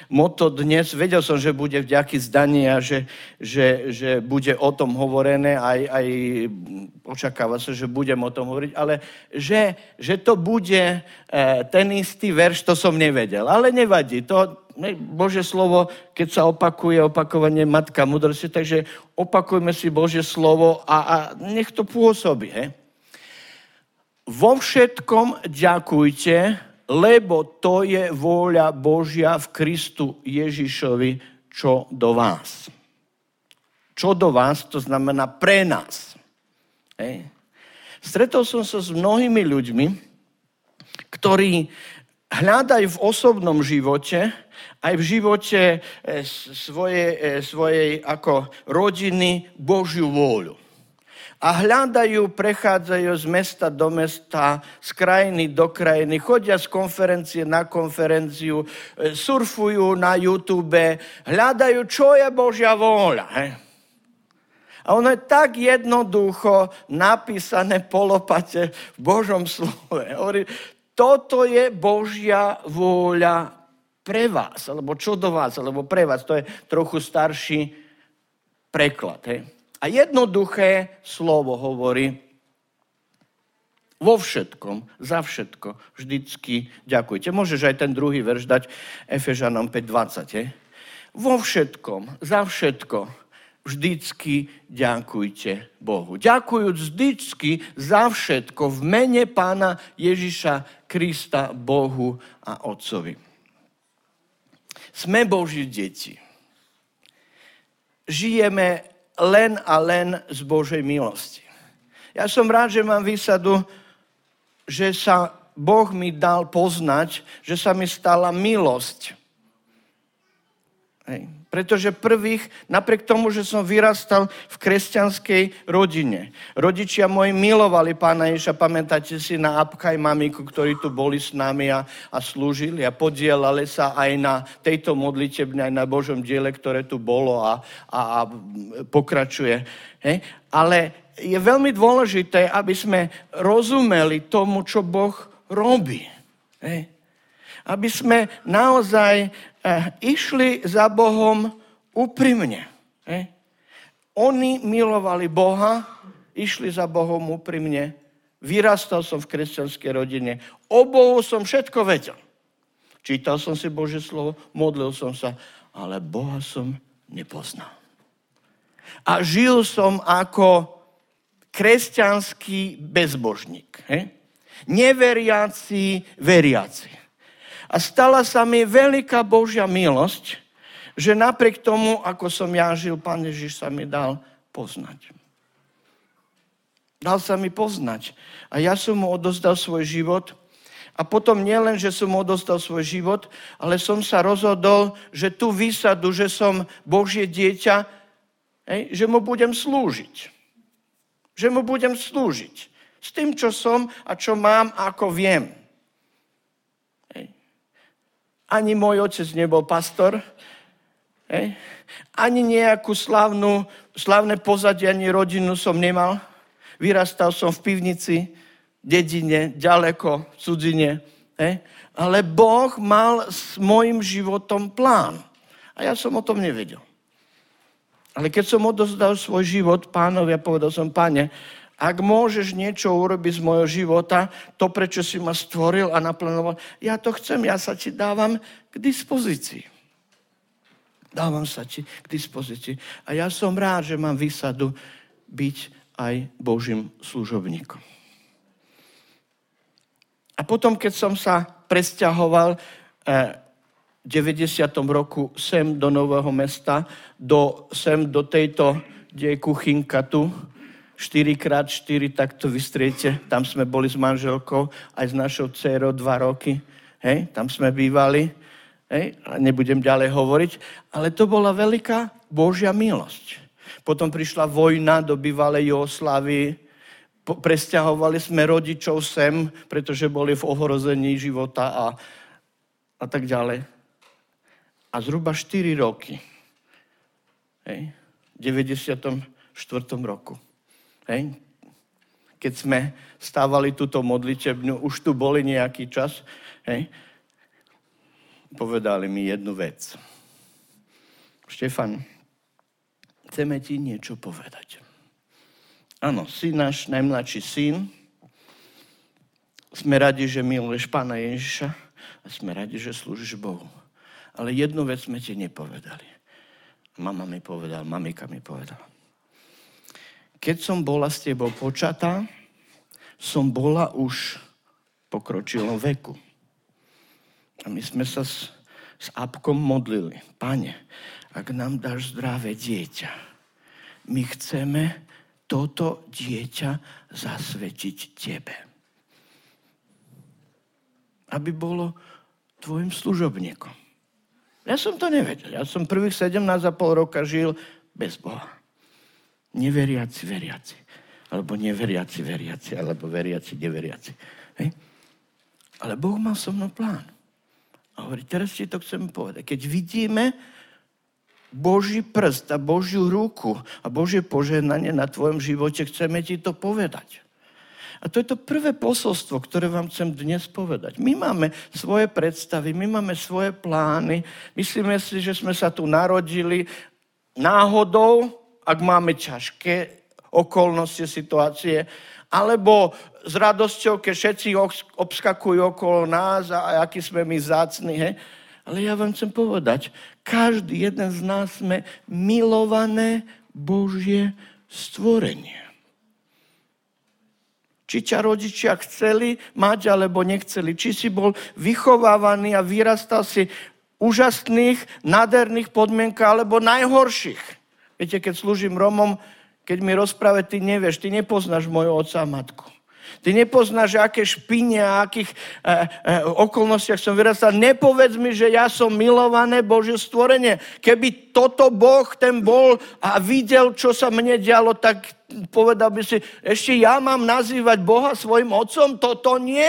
motto dnes. Vedel som, že bude vďaky zdanie a že bude o tom hovorené, aj očakáva sa, že budem o tom hovoriť, ale že to bude ten istý verš, to som nevedel. Ale nevadí, to Božie slovo, keď sa opakuje, opakovanie matka múdrosti, takže opakujme si Božie slovo a nech to pôsobí. Vo všetkom ďakujte, lebo to je vôľa Božia v Kristu Ježišovi, čo do vás. Čo do vás, to znamená pre nás. Stretol som sa s mnohými ľuďmi, ktorí hľadajú v osobnom živote, aj v živote svojej ako rodiny Božiu vôľu. A hľadajú, prechádzajú z mesta do mesta, z krajiny do krajiny, chodia z konferencie na konferenciu, surfujú na YouTube, hľadajú, čo je Božia vôľa. A ono je tak jednoducho napísané po lopate v Božom slove. Hovorí, toto je Božia vôľa pre vás, alebo čo do vás, alebo pre vás. To je trochu starší preklad. A jednoduché slovo hovorí, vo všetkom, za všetko, vždycky ďakujte. Môžeš aj ten druhý verš dať Efežanom 5:20. Vo všetkom, za všetko, vždycky ďakujte Bohu. Ďakujúc vždycky za všetko v mene Pána Ježiša Krista, Bohu a Otcovi. Sme Boží deti. Žijeme len a len z Božej milosti. Ja som rád, že mám výsadu, že sa Boh mi dal poznať, že sa mi stala milosť. Pretože napriek tomu, že som vyrastal v kresťanskej rodine. Rodičia moji milovali Pána Ježiša, pamätáte si na Abcha aj mamiku, ktorí tu boli s nami a slúžili a podielali sa aj na tejto modlitebne, aj na Božom diele, ktoré tu bolo a pokračuje. Ale je veľmi dôležité, aby sme rozumeli tomu, čo Boh robí. Aby sme naozaj išli za Bohom úprimne. Oni milovali Boha, išli za Bohom úprimne. Vyrastal som v kresťanskej rodine. O Bohu som všetko vedel. Čítal som si Božie slovo, modlil som sa, ale Boha som nepoznal. A žil som ako kresťanský bezbožník. Neveriaci, veriaci. A stala sa mi veľká Božia milosť, že napriek tomu, ako som ja žil, Pán Ježiš sa mi dal poznať. Dal sa mi poznať. A ja som mu odozdal svoj život. A potom nielen, že som mu odozdal svoj život, ale som sa rozhodol, že tú výsadu, že som Božie dieťa, že mu budem slúžiť. Že mu budem slúžiť. S tým, čo som a čo mám a ako viem. Ani môj otec nebol pastor, ani nejakú slávne pozadie, ani rodinu som nemal. Vyrastal som v pivnici, dedine, ďaleko, v cudzine. Ale Boh mal s mojim životom plán. A ja som o tom nevedel. Ale keď som odozdal svoj život Pánovi a povedal som, Pane, ak môžeš niečo urobiť z môjho života, to, prečo si ma stvoril a naplánoval, ja to chcem, ja sa ti dávam k dispozícii. Dávam sa ti k dispozícii. A ja som rád, že mám výsadu byť aj Božím služobníkom. A potom, keď som sa presťahoval v 90. roku sem do Nového Mesta, sem do tejto, kde je kuchynka tu, 4x4, tak to vystriete. Tam sme boli s manželkou, aj s našou dcérou 2 roky. Tam sme bývali. A nebudem ďalej hovoriť. Ale to bola veľká Božia milosť. Potom prišla vojna do bývalej Jugoslávie. Presťahovali sme rodičov sem, pretože boli v ohrození života a tak ďalej. A zhruba 4 roky. V 94. roku. Keď sme stávali túto modlitebňu, už tu boli nejaký čas. povedali mi jednu vec. Štefan, chceme ti niečo povedať. Áno, si náš najmladší syn. Sme radi, že miluješ Pána Ježiša a sme radi, že slúžiš Bohu. Ale jednu vec sme ti nepovedali. Mamika mi povedala. Keď som bola s tebou počatá, som bola už v pokročilom veku. A my sme sa s Apkom modlili. Pane, ak nám dáš zdravé dieťa, my chceme toto dieťa zasvetiť tebe. Aby bolo tvojim služobníkom. Ja som to nevedel. Ja som prvých 17,5 roka žil bez Boha. Neveriaci, veriaci. Alebo neveriaci, veriaci. Alebo veriaci, neveriaci. Hej? Ale Boh mal so mnou plán. A hovorí, teraz ti to chcem povedať. Keď vidíme Boží prst a Božiu ruku a Božie požehnanie na tvojom živote, chceme ti to povedať. A to je to prvé posolstvo, ktoré vám chcem dnes povedať. My máme svoje predstavy, my máme svoje plány. Myslíme si, že sme sa tu narodili náhodou, ak máme ťažké okolnosti, situácie, alebo s radosťou, keď všetci obskakujú okolo nás a aký sme my vzácni. He? Ale ja vám chcem povedať, každý jeden z nás sme milované Božie stvorenie. Či ťa rodičia chceli mať, alebo nechceli. Či si bol vychovávaný a vyrastal si úžasných, nádherných podmienkach, alebo najhorších. Viete, keď slúžim Romom, keď mi rozpráve, ty nevieš, ty nepoznáš moju otca a matku. Ty nepoznáš, aké špine a akých okolnostiach som vyrastal. Nepovedz mi, že ja som milované Božie stvorenie. Keby toto Boh ten bol a videl, čo sa mne dialo, tak povedal by si, ešte ja mám nazývať Boha svojim otcom? Toto nie.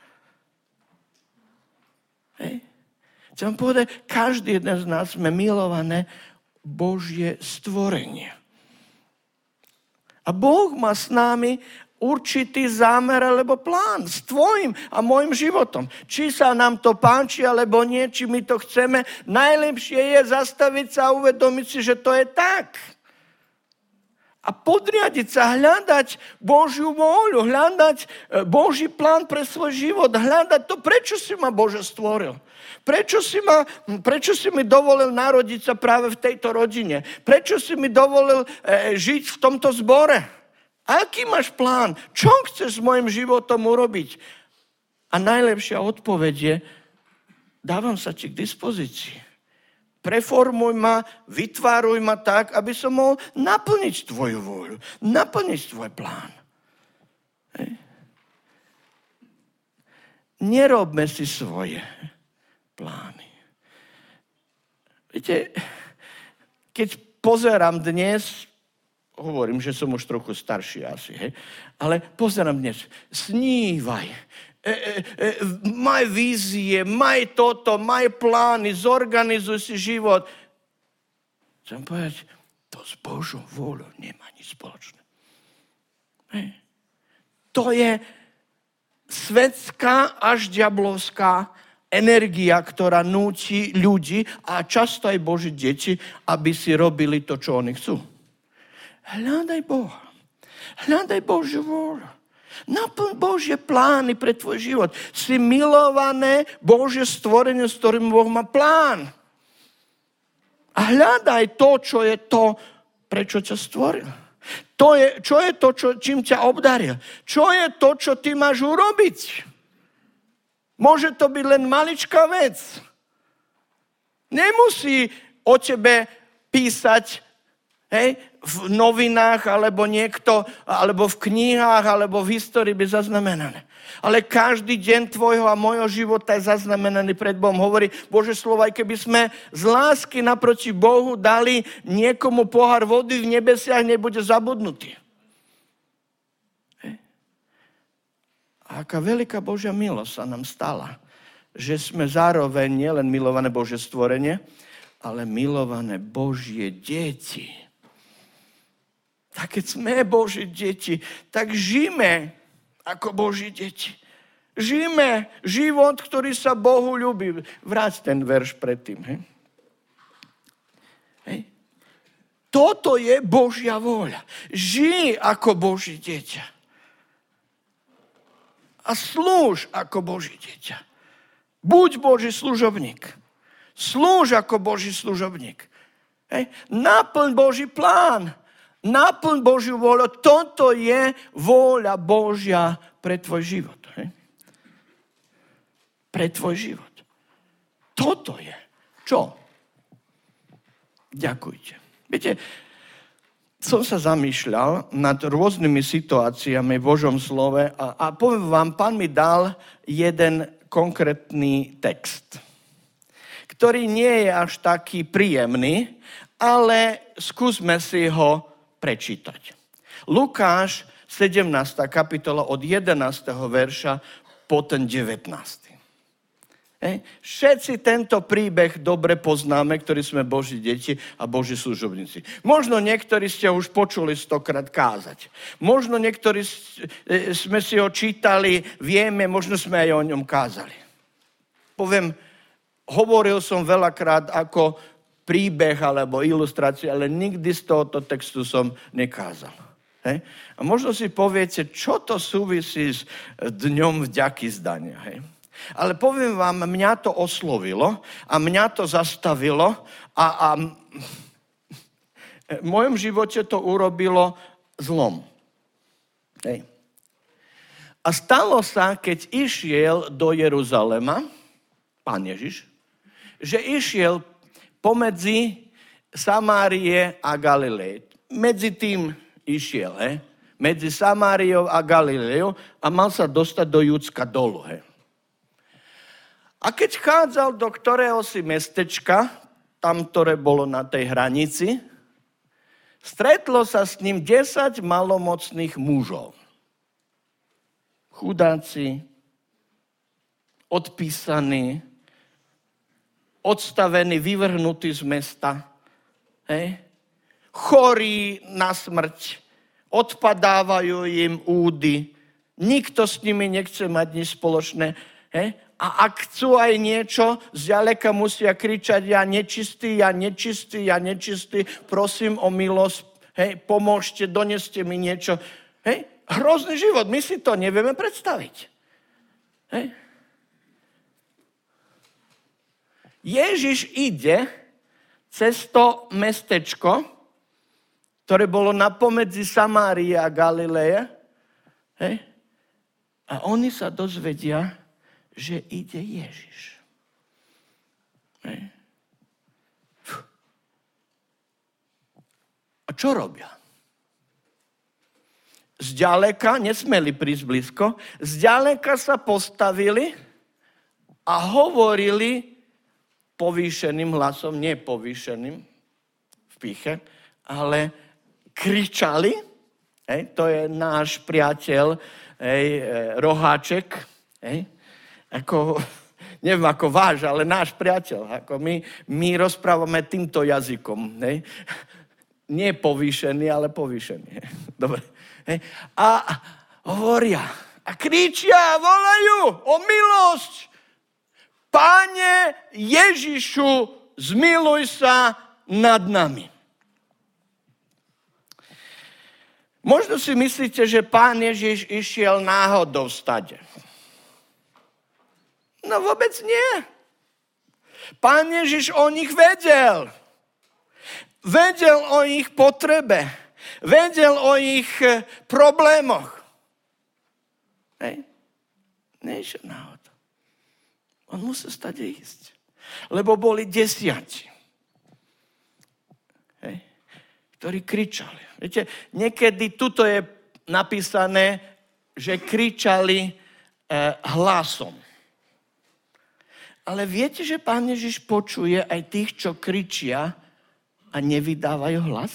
Hej. Chcem povedať, každý jeden z nás sme milované Božie stvorenie. A Boh má s nami určitý zámer alebo plán s tvojim a môjim životom. Či sa nám to páči, alebo nie, či my to chceme, najlepšie je zastaviť sa a uvedomiť si, že to je tak. A podriadiť sa, hľadať Božiu vôľu, hľadať Boží plán pre svoj život, hľadať to, prečo si ma Bože stvoril. Prečo si mi dovolil narodiť sa práve v tejto rodine? Prečo si mi dovolil žiť v tomto zbore? Aký máš plán? Čo chceš s mojim životom urobiť? A najlepšia odpoveď je, dávam sa ti k dispozícii. Preformuj ma, vytváruj ma tak, aby som mohol naplniť tvoju vôľu, naplniť tvoj plán. Hej. Nerobme si svoje plány. Viete, keď pozerám dnes, hovorím, že som už trochu starší asi, hej? Ale pozerám dnes, snívaj, maj vízie, maj toto, maj plány, zorganizuj si život. Chcem povedať, to s Božou vôľou nemá nič spoločné. Hej. To je svetská až diablovská energia, ktorá núti ľudí a často aj Boží deti, aby si robili to, čo oni chcú. Hľadaj Boha. Hľadaj Božiu vôľu. Naplň Božie plány pre tvoj život. Si milované Božie stvorenie, s ktorým Boh má plán. A hľadaj to, čo je to, prečo ťa stvoril. Čo je to, čím ťa obdaril. Čo je to, čo ty máš urobiť. Môže to byť len maličká vec. Nemusí o tebe písať, hej, v novinách, alebo alebo v knihách, alebo v histórii by zaznamenané. Ale každý deň tvojho a môjho života je zaznamenaný pred Bohom. Hovorí Božie slovo, aj keby sme z lásky naproti Bohu dali niekomu pohár vody, v nebesiach nebude zabudnutý. A aká veľká Božia milosť sa nám stala, že sme zároveň nielen milované Božie stvorenie, ale milované Božie deti. Tak keď sme Boží deti, tak žijeme ako Boží deti. žijeme život, ktorý sa Bohu ľúbi. Vráť ten verš predtým. Hej? Hej? Toto je Božia vôľa. Žij ako Boží dieťa. A slúž ako Boží dieťa. Buď Boží služobník. Slúž ako Boží služobník. Hej. Naplň Boží plán. Naplň Božiu vôľu. Toto je vôľa Božia pre tvoj život. Hej. Pre tvoj život. Toto je. Čo? Ďakujte. Viete, som sa zamýšľal nad rôznymi situáciami v Božom slove a poviem vám, Pán mi dal jeden konkrétny text, ktorý nie je až taký príjemný, ale skúsme si ho prečítať. Lukáš, 17. kapitola od 11. verša po ten 19. Všetci tento príbeh dobre poznáme, ktorí sme Boží deti a Boží služobníci. Možno niektorí ste už počuli 100-krát kázať. Možno niektorí sme si ho čítali, vieme, možno sme aj o ňom kázali. Poviem, hovoril som veľakrát ako príbeh alebo ilustráciu, ale nikdy z tohoto textu som nekázal. Hej? A možno si poviete, čo to súvisí s dňom vďaky zdania. Hej? Ale poviem vám, mňa to oslovilo a mňa to zastavilo a v mojom živote to urobilo zlom. Hej. A stalo sa, keď išiel do Jeruzalema, Pán Ježiš, že išiel pomedzi Samárie a Galilej. Medzi tým išiel, medzi Samáriou a Galileou a mal sa dostať do Judska dolu. A keď chádzal do ktorého si mestečka, tam, ktoré bolo na tej hranici, stretlo sa s ním 10 malomocných mužov. Chudáci, odpísaní, odstavení, vyvrhnutí z mesta, chorí na smrť, odpadávajú im údy, nikto s nimi nechce mať nič spoločné. A ak chcú aj niečo, zďaleka musia kričať, ja nečistý, ja nečistý, ja nečistý, prosím o milosť, pomôžte, doneste mi niečo. Hrozný život, my si to nevieme predstaviť. Ježiš ide cez to mestečko, ktoré bolo napomedzi Samárie a Galileje, a oni sa dozvedia, že ide Ježiš. A čo robia? Zďaleka, nesmeli prísť blízko, zďaleka sa postavili a hovorili povýšeným hlasom, nie povýšeným v píche, ale kričali, to je náš priateľ, Roháček, ako, neviem ako váš, ale náš priateľ. Ako my rozprávame týmto jazykom. Nie povýšený, ale povýšený. Dobre. A hovoria a kričia, volajú o milosť. Páne Ježišu, zmiluj sa nad nami. Možno si myslíte, že Pán Ježiš išiel náhodou stade. No vôbec nie. Pán Ježiš o nich vedel. Vedel o ich potrebe. Vedel o ich problémoch. Nešiel náhodou. On musel stade ísť. Lebo boli 10. Ktorí kričali. Viete, niekedy tuto je napísané, že kričali hlasom. Ale viete, že Pán Ježiš počuje aj tých, čo kričia a nevydávajú hlas?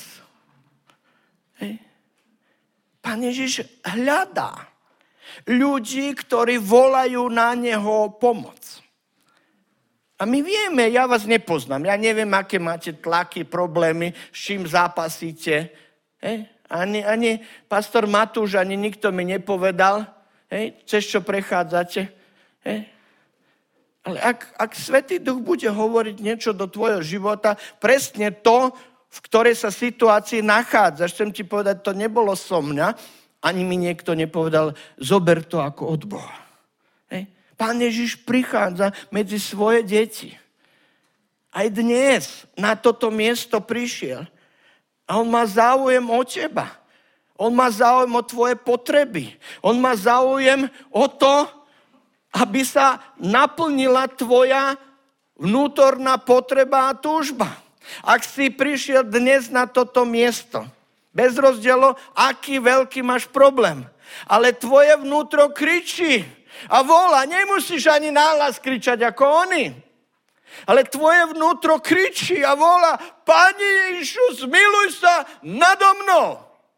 Pán Ježiš hľadá ľudí, ktorí volajú na neho pomoc. A my vieme, ja vás nepoznám, ja neviem, aké máte tlaky, problémy, s čím zápasíte. Ani pastor Matúš, ani nikto mi nepovedal. hej, cez čo prechádzate. Hej. Ale ak Svätý Duch bude hovoriť niečo do tvojho života, presne to, v ktorej sa situácii nachádzaš, chcem ti povedať, to nebolo so mňa, ani mi niekto nepovedal, zober to ako od Boha. Hej. Pán Ježiš prichádza medzi svoje deti. Aj dnes na toto miesto prišiel. A on má záujem o teba. On má záujem o tvoje potreby. On má záujem o to, aby sa naplnila tvoja vnútorná potreba a túžba. Ak si prišiel dnes na toto miesto, bez rozdielu, aký veľký máš problém, ale tvoje vnútro kričí a volá, nemusíš ani nahlas kričať ako oni, ale tvoje vnútro kričí a volá, Pane Ježišu, zmiluj sa nado mnou.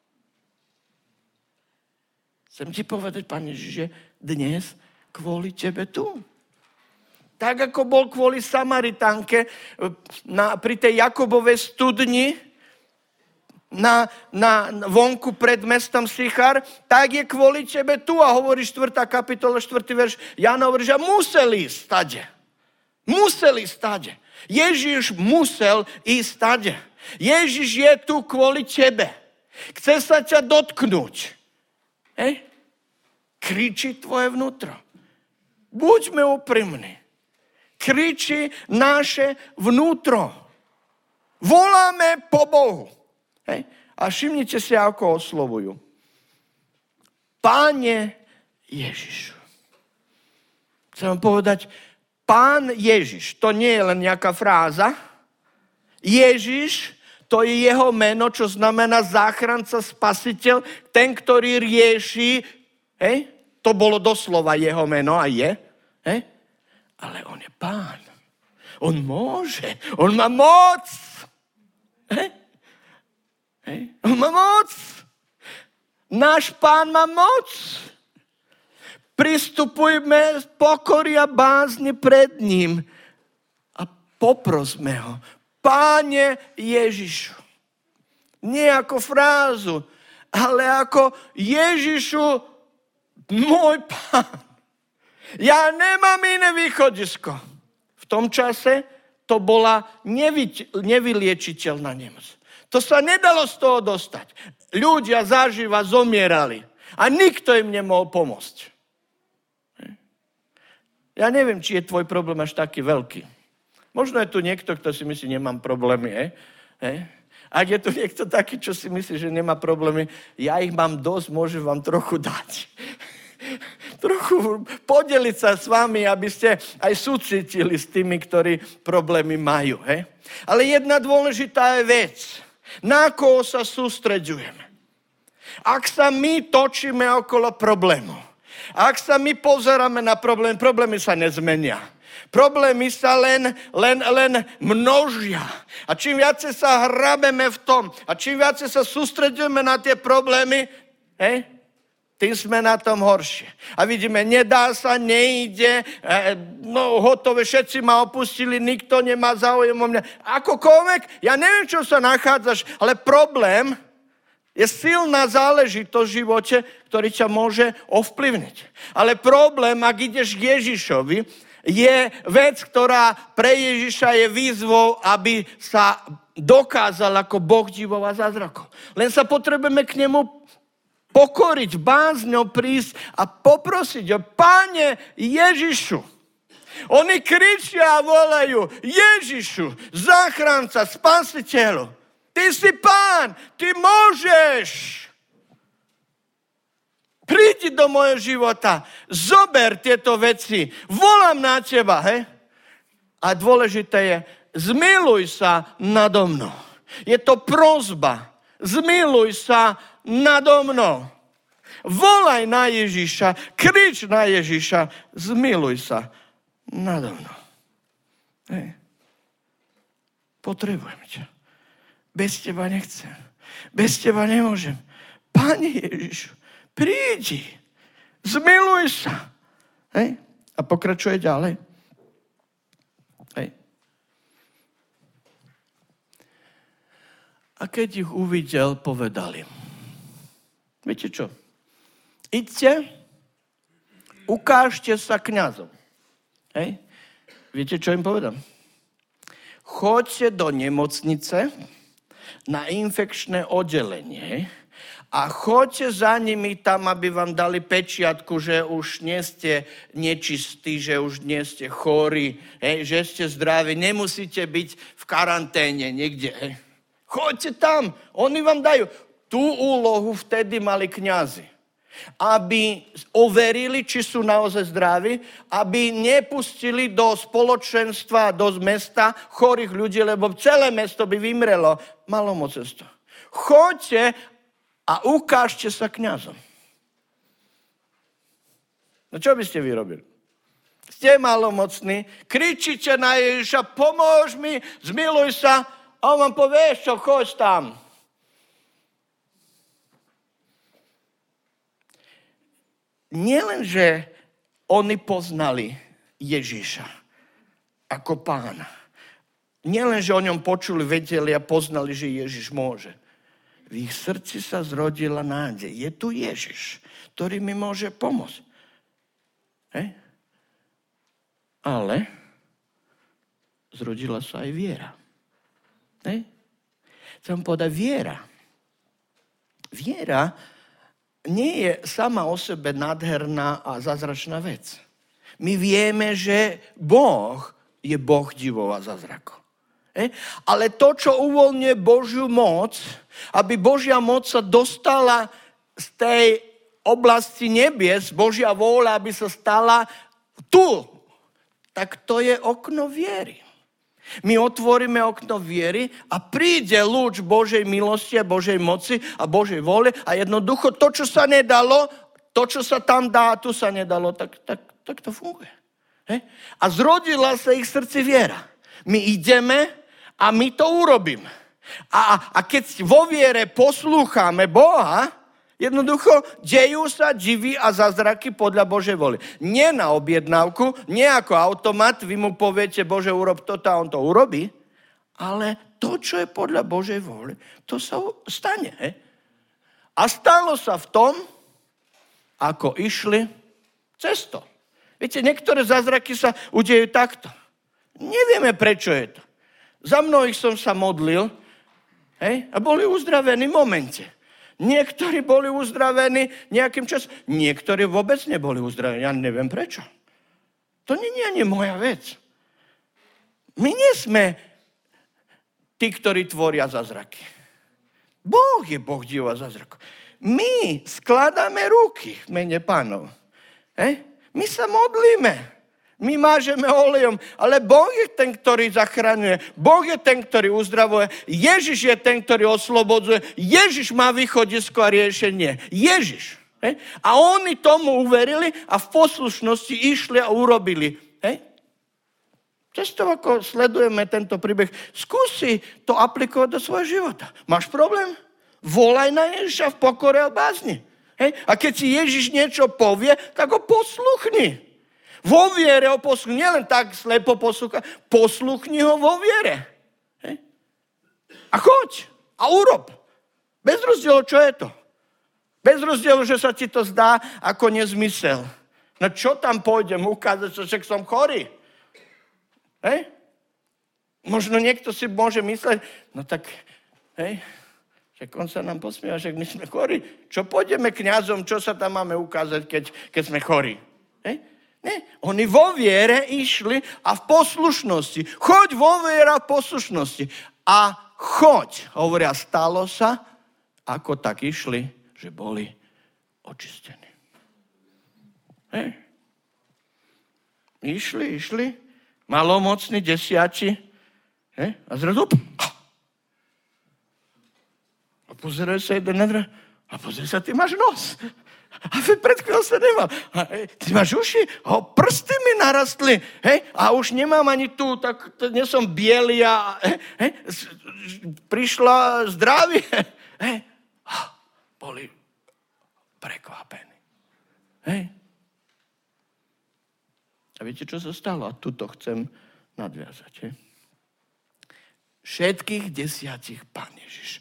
Chcem ti povedať, Pane Ježiš, že dnes kvôli tebe tu. Tak ako bol kvôli Samaritánke pri tej Jakobovej studni na vonku pred mestom Sichar, tak je kvôli tebe tu. A hovorí 4. kapitola, 4. verš Jána hovorí, že museli ísť stade. Museli stade. Ježiš musel ísť stade. Ježiš je tu kvôli tebe. Chce sa ťa dotknúť. Hej? Kričí tvoje vnútro. Buďme úprimní. Kričí naše vnútro. Voláme po Bohu. Hej? A všimnite si, ako oslovujú. Páne Ježišu. Chcem vám povedať, Pán Ježiš, to nie je len nejaká fráza. Ježiš, to je jeho meno, čo znamená záchranca, spasiteľ, ten, ktorý rieši, hej? To bolo doslova jeho meno a je. Hej? Ale on je Pán. On môže. On má moc. Hej? Hej? On má moc. Náš Pán má moc. Pristupujme z pokory a bázne pred ním a poprosme ho. Páne Ježišu. Nie ako frázu, ale ako Ježišu, môj Pán. Ja nemám iné východisko. V tom čase to bola nevyliečiteľná nemoc. To sa nedalo z toho dostať. Ľudia zaživa zomierali a nikto im nemohol pomôcť. Ja neviem, či je tvoj problém až taký veľký. Možno je tu niekto, kto si myslí, nemám problémy. Ak je tu niekto taký, čo si myslí, že nemá problémy, ja ich mám dosť, môžem vám trochu dať. Trochu podeliť sa s vami, aby ste aj súcitili s tými, ktorí problémy majú. Hej? Ale jedna dôležitá je vec. Na koho sa sústreďujeme? Ak sa my točíme okolo problému, ak sa my pozeráme na problémy sa nezmenia. Problémy sa len množia. A čím viacej sa hrabeme v tom, a čím viacej sa sústreďujeme na tie problémy, tým sme na tom horšie. A vidíme, nedá sa, nejde, hotové, všetci ma opustili, nikto nemá záujem o mňa. Akokoľvek, ja neviem, čo sa nachádzaš, ale problém je silná záležitosť v živote, ktorý ťa môže ovplyvniť. Ale problém, ak ideš k Ježišovi, je vec, ktorá pre Ježiša je výzvou, aby sa dokázal ako Boh divov a zázrakov. Len sa potrebujeme k nemu pokoriť, bázňou prísť a poprosiť ho, Páne Ježišu. Oni kričia a volajú, Ježišu, záchranca, spasiteľu. Ty si Pán, ty môžeš. Prídi do mojho života, zober tieto veci, volám na teba. A dôležité je, zmiluj sa nado mnou. Je to prosba, zmiluj sa nado mnou. Volaj na Ježiša, krič na Ježiša, zmiluj sa nado mnou. Potrebujem ťa. Bez teba nechcem. Bez teba nemôžem. Pane Ježišu, prídi. Zmiluj sa. A pokračuje ďalej. A keď ich uvidel, povedal im. Viete čo? Idte ukážte sa kňazom. Hej? Viete, čo im povedal? Choďte do nemocnice na infekčné oddelenie a choďte za nimi tam, aby vám dali pečiatku, že už nie ste nečistí, že už nie ste chorí, že ste zdraví, nemusíte byť v karanténe niekde. Hej. Choďte tam, oni vám dajú. Tú úlohu vtedy mali kňazi. Aby overili, či sú naozaj zdraví, aby nepustili do spoločenstva, do mesta chorých ľudí, lebo celé mesto by vymrelo. Malomocenstvo. Choďte a ukážte sa kňazom. No čo by ste vyrobili? Ste malomocní, kričíte na Ježiša, pomôž mi, zmiluj sa, a on vám povie, čo, choď tam. Nielen, že oni poznali Ježiša ako pána. Nielen, že o ňom počuli, vedeli a poznali, že Ježiš môže. V ich srdci sa zrodila nádej. Je tu Ježiš, ktorý mi môže pomôcť. Hej? Ale zrodila sa aj viera. Hej? Chcem povedať viera. Viera nie je sama o sebe nádherná a zázračná vec. My vieme, že Boh je Boh divov a zázrakov. Ale to, čo uvoľňuje Božiu moc, aby Božia moc sa dostala z tej oblasti nebies, Božia vôľa, aby sa stala tu, tak to je okno viery. My otvoríme okno viery a príde lúč Božej milosti a Božej moci a Božej vôle a jednoducho to, čo sa nedalo, to, čo sa tam dá, tu sa nedalo, tak to funguje. He? A zrodila sa ich srdci viera. My ideme a my to urobíme. A keď vo viere poslúchame Boha, jednoducho dejú sa divy a zázraky podľa Božej vôle. Nie na objednávku, nie ako automat, vy mu poviete, Bože, urob toto a on to urobí, ale to, čo je podľa Božej vôle, to sa stane. He? A stalo sa v tom, ako išli cestou. Viete, niektoré zázraky sa udejú takto. Nevieme, prečo je to. Za mnohých som sa modlil, hej, a boli uzdravení v momente. Niektorí boli uzdravení nejakým časom. Niektorí vôbec neboli uzdravení. Ja neviem prečo. To nie je ani moja vec. My nie sme tí, ktorí tvoria zázraky. Boh je Boh diva zázrakov. My skladáme ruky v mene Pánov. My sa modlíme. My mážeme olejom, ale Boh je ten, ktorý zachraňuje. Boh je ten, ktorý uzdravuje. Ježiš je ten, ktorý oslobodzuje. Ježiš má východisko a riešenie. Ježiš. A oni tomu uverili a v poslušnosti išli a urobili. Často ako sledujeme tento príbeh, skúsi to aplikovať do svojho života. Máš problém? Volaj na Ježiša v pokore a bázni. A keď si Ježiš niečo povie, tak ho posluchni. Vo viere ho posluchni, nielen tak slepo poslúcha, posluchni ho vo viere. A choď a urob. Bez rozdielu, čo je to. Bez rozdielu, že sa ti to zdá ako nezmysel. No čo tam pôjdem ukázať, že som chorý? Možno niekto si môže mysleť, no tak, že on sa nám posmieva, že my sme chorí. Čo pôjdeme kňazom, čo sa tam máme ukázať, keď sme chorí? Nie, oni vo viere išli a v poslušnosti. Choď vo viere a v poslušnosti. A choď, hovoria, stalo sa, ako tak išli, že boli očistení. Išli, malomocní, 10. A zrazu, a pozerajú sa jeden na druhého, a pozerajú sa, ty máš nos. A pred chvíľou sa nemal. Ty máš uši? Prsty mi narastli. A už nemám ani tu, tak nie som bielý a prišla zdravie. Boli prekvapení. A viete, čo sa stalo? A tuto chcem nadviazať. Všetkých 10 Pán Ježiš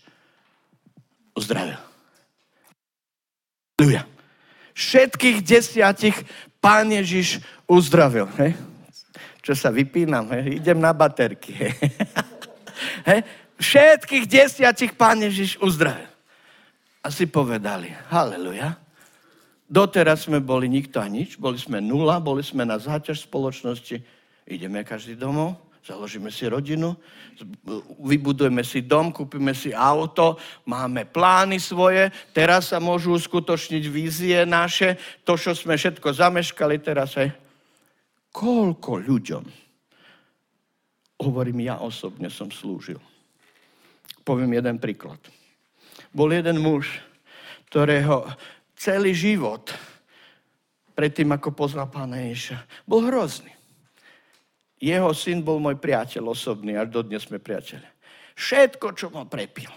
uzdravil. Všetkých 10 Pán Ježiš uzdravil. Hej? Čo sa vypínam, hej? Idem na baterky. Hej? Hej? Všetkých 10 Pán Ježiš uzdravil. A si povedali, haleluja. Doteraz sme boli nikto a nič, boli sme nula, boli sme na záťaž spoločnosti. Ideme každý domov, založíme si rodinu, vybudujeme si dom, kúpime si auto, máme plány svoje, teraz sa môžu uskutočniť vízie naše, to, čo sme všetko zameškali teraz. Hej. Koľko ľuďom, hovorím, ja osobne som slúžil. Poviem jeden príklad. Bol jeden muž, ktorého celý život, predtým ako poznal Pána Ježiša, bol hrozný. Jeho syn bol môj priateľ osobný, až dodnes sme priateľe. Všetko, čo ma prepil.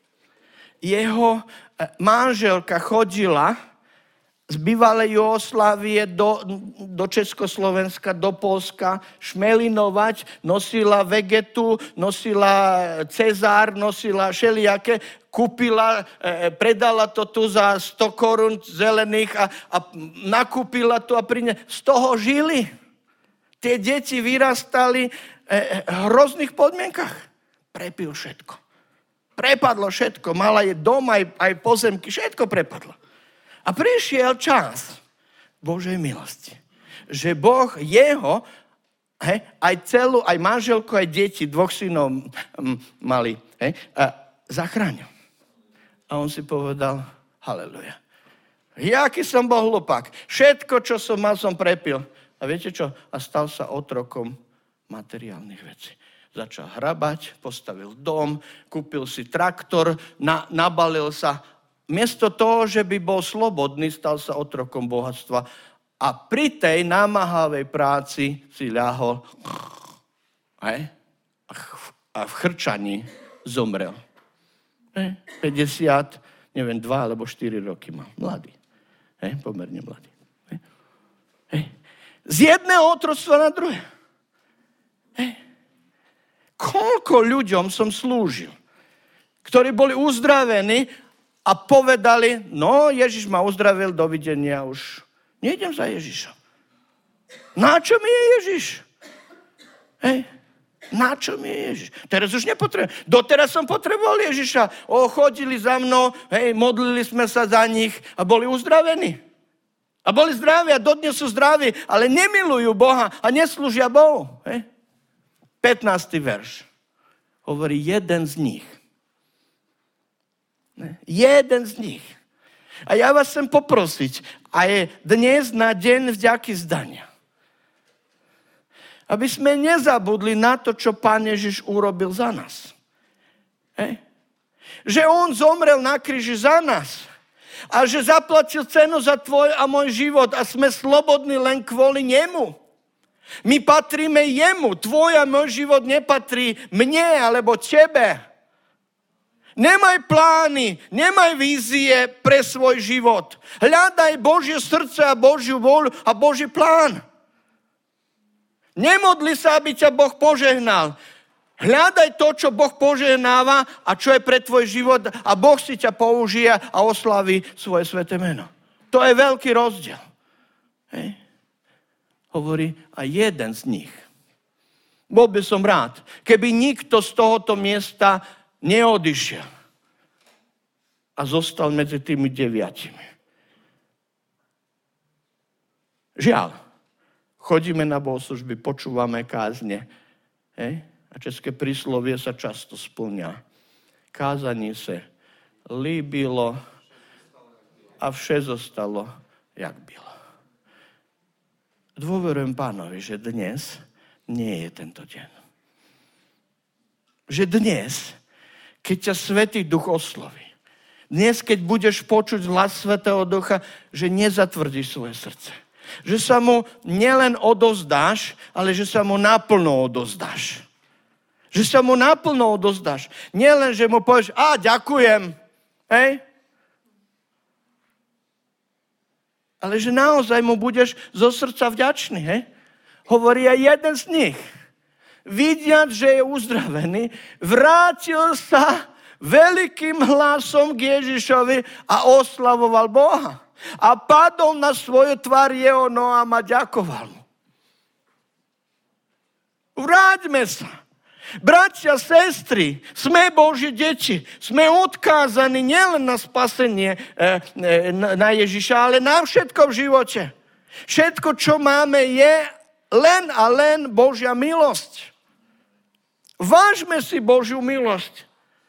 Jeho manželka chodila z bývalej Jugoslávie do Československa, do Polska, šmelinovať, nosila vegetu, nosila Cezár, nosila všelijaké, kúpila, predala to tu za 100 korún zelených a nakúpila to a z toho žili. Tie deti vyrastali v hrozných podmienkach. Prepil všetko. Prepadlo všetko. Mala je dom, aj pozemky, všetko prepadlo. A prišiel čas Božej milosti. Že Boh jeho, aj manželku, aj deti, 2 synov mali, zachránil. A on si povedal, haleluja. Jaký som bol hlupák. Všetko, čo som mal, som prepil. A viete čo? A stal sa otrokom materiálnych vecí. Začal hrabať, postavil dom, kúpil si traktor, nabalil sa. Miesto toho, že by bol slobodný, stal sa otrokom bohatstva. A pri tej námahavej práci si ľahol a v chrčaní zomrel. 50, neviem, 2 alebo 4 roky mal. Mladý. Pomerne mladý. Z jedného otroctva na druhé. Koľko ľuďom som slúžil, ktorí boli uzdravení a povedali, no Ježiš ma uzdravil, dovidenia už. Nejdem za Ježišom. Na čo mi je Ježiš? Na čo mi je Ježiš? Teraz už nepotrebujem. Doteraz som potreboval Ježiša. Chodili za mnou, modlili sme sa za nich a boli uzdravení. A boli zdraví a dodnes sú zdraví, ale nemilujú Boha a neslúžia Bohu. 15. verš. Hovorí jeden z nich. Jeden z nich. A ja vás chcem poprosiť, a je dnes na deň vďaky zdania. Aby sme nezabudli na to, čo Pán Ježiš urobil za nás. Že on zomrel na kríži za nás. A že zaplatil cenu za tvoj a môj život a sme slobodní len kvôli nemu. My patríme jemu. Tvoj a môj život nepatrí mne alebo tebe. Nemaj plány, nemaj vízie pre svoj život. Hľadaj Božie srdce a Božiu voľu a Boží plán. Nemodli sa, aby ťa Boh požehnal. Hľadaj to, čo Boh požehnáva a čo je pre tvoj život a Boh si ťa použije a oslaví svoje sväté meno. To je veľký rozdiel. Hovorí, a jeden z nich. Bol by som rád, keby nikto z tohoto miesta neodišiel a zostal medzi tými 9. Žiaľ, chodíme na bohoslužby, počúvame kázne. A české príslovie sa často splňa. Kázanie sa líbilo a vše zostalo, jak bylo. Dôverujem Pánovi, že dnes nie je tento deň. Že dnes, keď ťa Svätý Duch osloví, dnes, keď budeš počuť hlas Svätého Ducha, že nezatvrdíš svoje srdce. Že sa mu nielen odozdáš, ale že sa mu naplno odozdáš. Že sa mu naplno odozdáš. Nielen, že mu povieš, ďakujem. Ale že naozaj mu budeš zo srdca vďačný. Hovorí aj jeden z nich. Vidiac, že je uzdravený, vrátil sa veľkým hlasom k Ježišovi a oslavoval Boha. A padol na svoju tvár jeho nohám a ďakoval mu. Vráťme sa. Bratia, sestry, sme Božie deti. Sme odkázaní nielen na spasenie na Ježiša, ale na všetko v živote. Všetko, čo máme, je len a len Božia milosť. Vážme si Božiu milosť.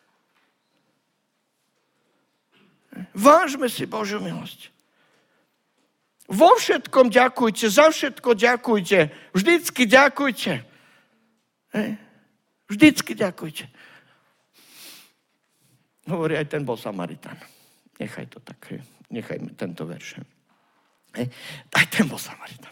Vážme si Božiu milosť. Vo všetkom ďakujte, za všetko ďakujte, vždycky ďakujte. Vždycky ďakujte. Hovorí aj ten bol Samaritán. Nechaj to tak, nechaj tento verš. Aj ten bol Samaritán.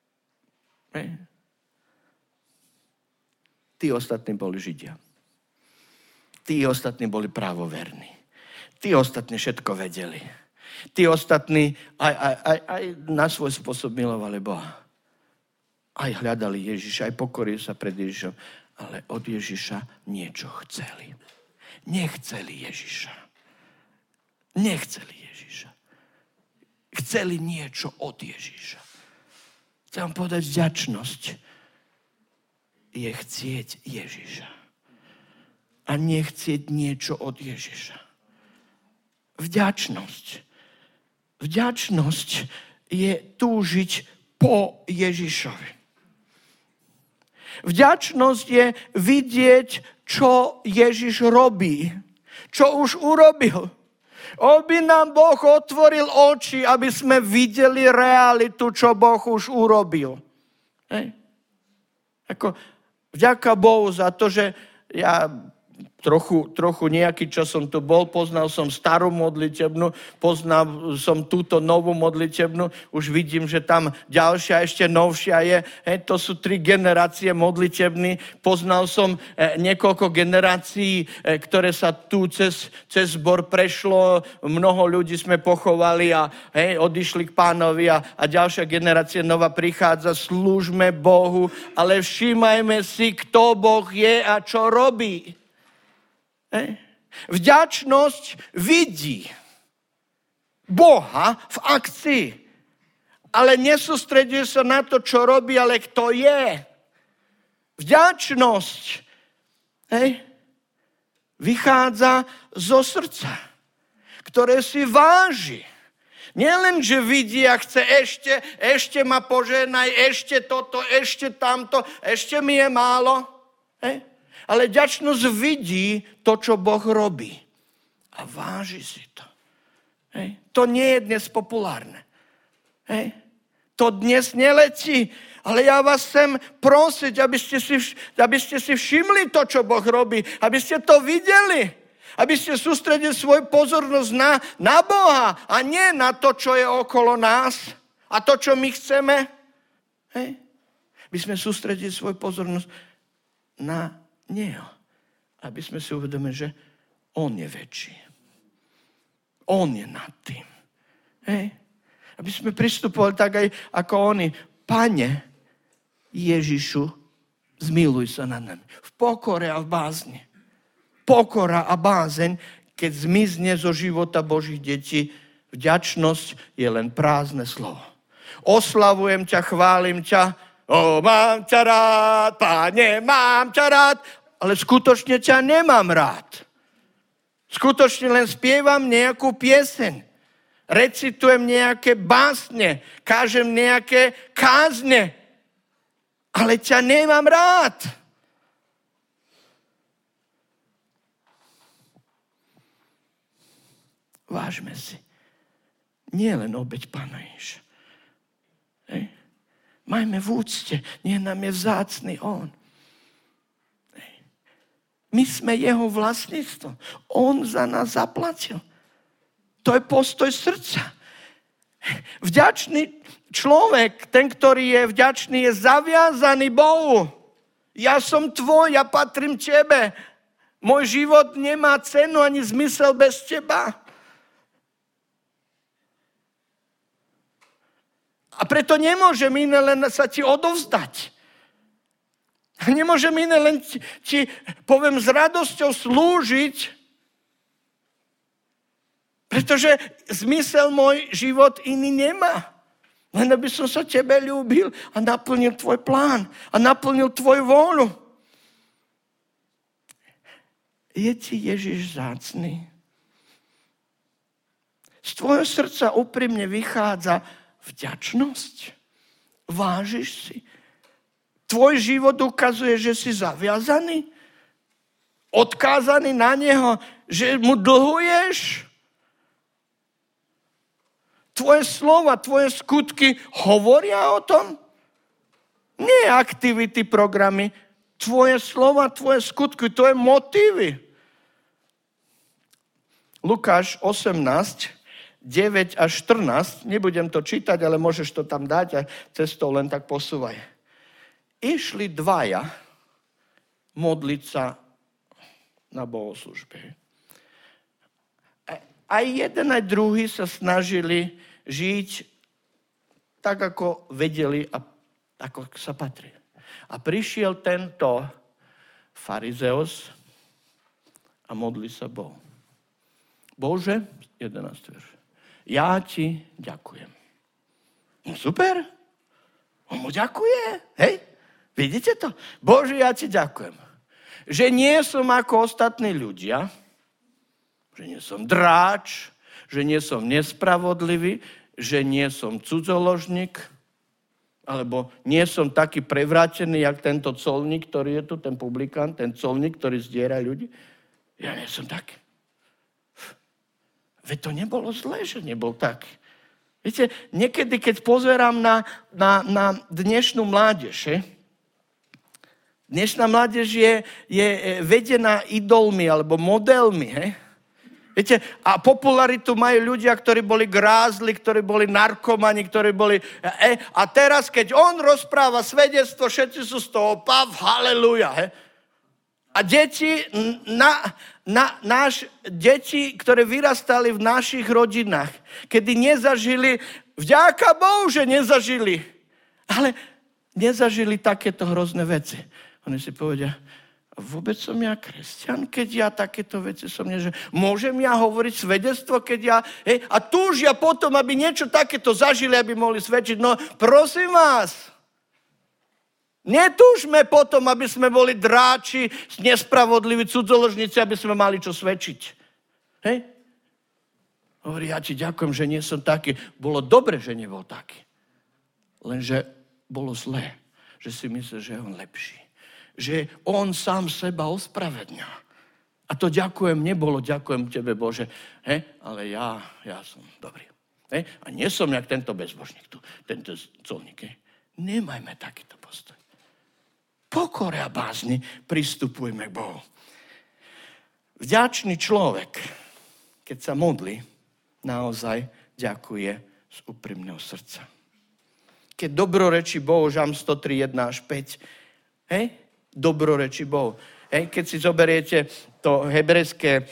Tí ostatní boli Židia. Tí ostatní boli právoverní. Tí ostatní všetko vedeli. Tí ostatní aj na svoj spôsob milovali Boha. Aj hľadali Ježiša, aj pokorili sa pred Ježišom, ale od Ježiša niečo chceli. Nechceli Ježiša. Nechceli Ježiša. Chceli niečo od Ježiša. Chcem vám povedať, vďačnosť je chcieť Ježiša. A nechcieť niečo od Ježiša. Vďačnosť. Vďačnosť je túžiť po Ježišovi. Vďačnosť je vidieť, čo Ježiš robí. Čo už urobil. Aby nám Boh otvoril oči, aby sme videli realitu, čo Boh už urobil. Vďaka Bohu za to, že ja trochu nejaký čas som tu bol, poznal som starú modlitebnú, poznal som túto novú modlitebnú, už vidím, že tam ďalšia, ešte novšia je. To sú 3 generácie modlitební. Poznal som niekoľko generácií, ktoré sa tu cez zbor prešlo, mnoho ľudí sme pochovali a odišli k Pánovi a ďalšia generácia nová prichádza. Slúžme Bohu, ale všímajme si, kto Boh je a čo robí. Vďačnosť vidí Boha v akcii, ale nesústreďuje sa na to, čo robí, ale kto je. Vďačnosť vychádza zo srdca, ktoré si váži. Nielen, že vidí a chce ešte ma požehnaj, ešte toto, ešte tamto, ešte mi je málo. Ale vďačnosť vidí to, čo Boh robí. A váži si to. To nie je dnes populárne. To dnes neletí. Ale ja vás chcem prosiť, aby ste si všimli to, čo Boh robí. Aby ste to videli. Aby ste sústredili svoju pozornosť na Boha a nie na to, čo je okolo nás. A to, čo my chceme. Aby sme sústredili svoju pozornosť na Neho. Aby sme si uvedomili, že On je väčší. On je nad tým. Aby sme pristupovali tak aj ako oni. Pane Ježišu, zmiluj sa nad nami. V pokore a v bázni. Pokora a bázeň, keď zmizne zo života Božích detí, vďačnosť je len prázdne slovo. Oslavujem ťa, chválim ťa, mám ťa rád, Pane, mám ťa rád, ale skutočne ťa nemám rád. Skutočne len spievam nejakú pieseň. Recitujem nejaké básne, kážem nejaké kázne, ale ťa nemám rád. Vážme si. Nie len obeť Pána Ježiša. Majme v úcte, nie nám je vzácny On. My sme jeho vlastníctvo. On za nás zaplatil. To je postoj srdca. Vďačný človek, ten, ktorý je vďačný, je zaviazaný Bohu. Ja som tvoj, ja patrím tebe. Môj život nemá cenu ani zmysel bez teba. A preto nemôžem iné len sa ti odovzdať. Nemôžem iné len ti poviem, s radosťou slúžiť, Pretože zmysel môj život iný nemá. Len aby som sa tebe ľúbil a naplnil tvoj plán a naplnil tvoju vôľu. Je ti Ježiš vzácny? Z tvojho srdca úprimne vychádza vďačnosť. Vážiš si. Tvoj život ukazuje, že si zaviazaný, odkázaný na neho, že mu dlhuješ. Tvoje slova, tvoje skutky hovoria o tom. Nie aktivity, programy. Tvoje slova, tvoje skutky, to je motívy. Lukáš 18, 9 až 14, nebudem to čítať, ale môžeš to tam dať a cestou len tak posúvaj. Išli dvaja modliť sa na bohoslužbe. Aj jeden, aj druhý sa snažili žiť tak, ako vedeli a ako sa patrí. A prišiel tento farizeus a modlí sa Bohu. Bože, 11. verš. Ja ti ďakujem. No super. On mu ďakuje. Hej? Vidíte to? Bože, ja ti ďakujem. Že nie som ako ostatní ľudia, že nie som dráč, že nie som nespravodlivý, že nie som cudzoložník, alebo nie som taký prevrátený, jak tento colník, ktorý je tu, ten publikán, ten colník, ktorý zdiera ľudí. Ja nie som taký. Veď to nebolo zlé, že nebol taký. Viete, niekedy, keď pozerám na dnešnú mládež, dnešná mládež je vedená idolmi alebo modelmi, Viete, a popularitu majú ľudia, ktorí boli grázli, ktorí boli narkomani, ktorí boli... A teraz, keď on rozpráva svedectvo, všetci sú z toho pav, haleluja. A deti, deti, ktoré vyrastali v našich rodinách, kedy nezažili, vďaka Bohu, že nezažili, ale nezažili takéto hrozné veci. Oni si povedia, vôbec som ja kresťan, keď ja takéto veci som nežil. Môžem ja hovoriť svedectvo, keď ja... a túžia potom, aby niečo takéto zažili, aby mohli svedčiť. No, prosím vás, netúžme potom, aby sme boli dráči, nespravodliví cudzoložníci, aby sme mali čo svedčiť. Hovorí, ja ti ďakujem, že nie som taký. Bolo dobre, že nebol taký. Lenže bolo zlé, že si myslel, že je on lepší. Že on sám seba ospravedňa. A to ďakujem nebolo, ďakujem tebe, Bože. Ale ja som dobrý. A nie som jak tento bezbožník tu, tento colník. Nemajme takýto postoj. Pokore a bázni pristupujme k Bohu. Vďačný človek, keď sa modlí, naozaj ďakuje z úprimného srdca. Keď dobrorečí Bohu, Žalm 103, 1 až 5, dobrorečí Bohu. Keď si zoberiete to hebrejské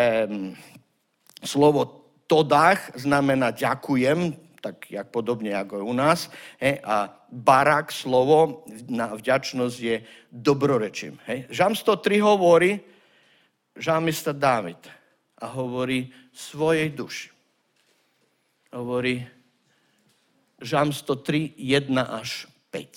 slovo todách, znamená ďakujem, tak jak podobne ako je u nás. A barak, slovo na vďačnosť je dobrorečím. Žalm 103 hovorí, žalmista Dávid, a hovorí svojej duši. Hovorí Žalm 103, 1 až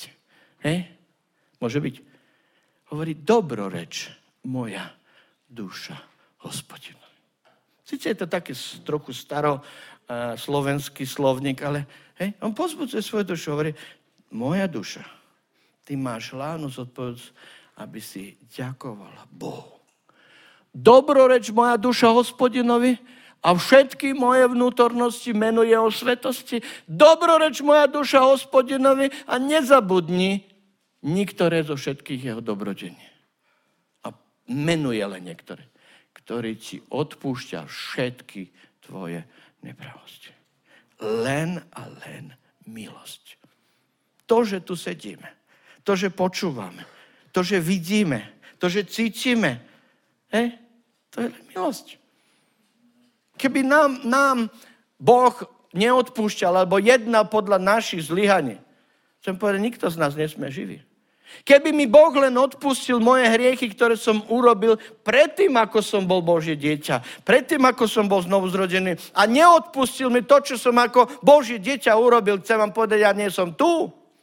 5. Môže byť? Hovorí, dobroreč moja duša Hospodinovi. Sice je to taký trochu staroslovenský slovník, ale on pozbudzuje svoju dušu. Hovorí, moja duša, ty máš hlavnú zodpovednosť, aby si ďakovala Bohu. Dobroreč moja duša Hospodinovi a všetky moje vnútornosti menuje o svetosti. Dobroreč moja duša Hospodinovi a nezabudni niektoré zo všetkých jeho dobrodení. A menuje len niektoré, ktorý ti odpúšťa všetky tvoje nepravosti. Len a len milosť. To, že tu sedíme, to, že počúvame, to, že vidíme, to, že cítime, to je len milosť. Keby nám Boh neodpúšťal, alebo jednal podľa našich zlyhaní, chcem povedať, nikto z nás nesmie živý. Keby mi Boh len odpustil moje hriechy, ktoré som urobil predtým, ako som bol Božie dieťa, predtým, ako som bol znovu zrodený a neodpustil mi to, čo som ako Božie dieťa urobil, chcem vám povedať, ja nie som tu.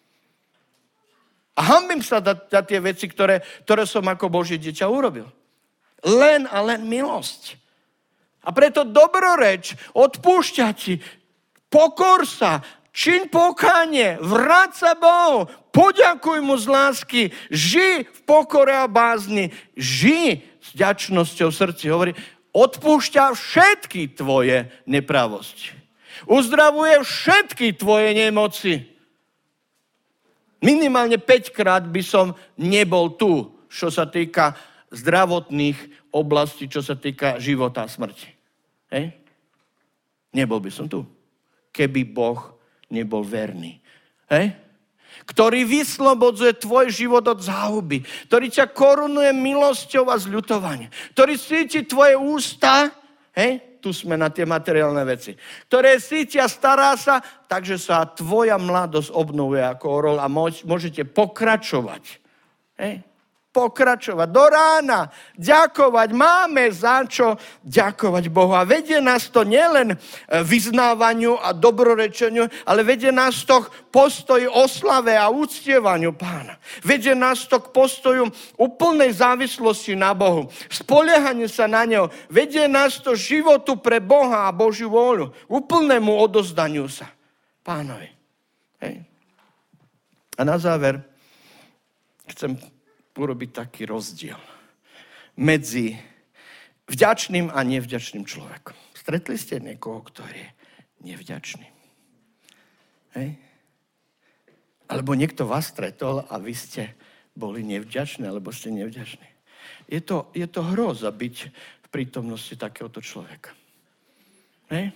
A hanbím sa za tie veci, ktoré som ako Božie dieťa urobil. Len a len milosť. A preto dobroreč, odpúšťa ti, pokor sa, čiň pokánie, vráť sa Bohu, poďakuj mu z lásky, žij v pokore a bázni, žij s vďačnosťou v srdci. Hovorí, odpúšťa všetky tvoje nepravosti. Uzdravuje všetky tvoje nemoci. Minimálne 5-krát by som nebol tu, čo sa týka zdravotných oblastí, čo sa týka života a smrti. Hej? Nebol by som tu, keby Boh nebol verný. Hej? Ktorý vyslobodzuje tvoj život od záhuby, ktorý ťa korunuje milosťou a zľutovaním, ktorý cíti tvoje ústa, hej? Tu sme na tie materiálne veci, ktoré cítia, stará sa, takže sa tvoja mladosť obnovuje ako orol a môžete pokračovať. Hej? Pokračovať do rána, ďakovať. Máme za čo ďakovať Bohu. A vedie nás to nielen vyznávaniu a dobrorečeniu, ale vedie nás to k postoji oslave a uctievaniu Pána. Vedie nás to k postoju úplnej závislosti na Bohu. Spoliehanie sa na Neho. Vedie nás to životu pre Boha a Božiu vôľu. Úplnému odozdaniu sa Pánovi. Hej. A na záver chcem urobiť taký rozdiel medzi vďačným a nevďačným človekom. Stretli ste niekoho, ktorý je nevďačný? Hej? Alebo niekto vás stretol a vy ste boli nevďační, alebo ste nevďační. Je to hroza byť v prítomnosti takéhoto človeka. Hej?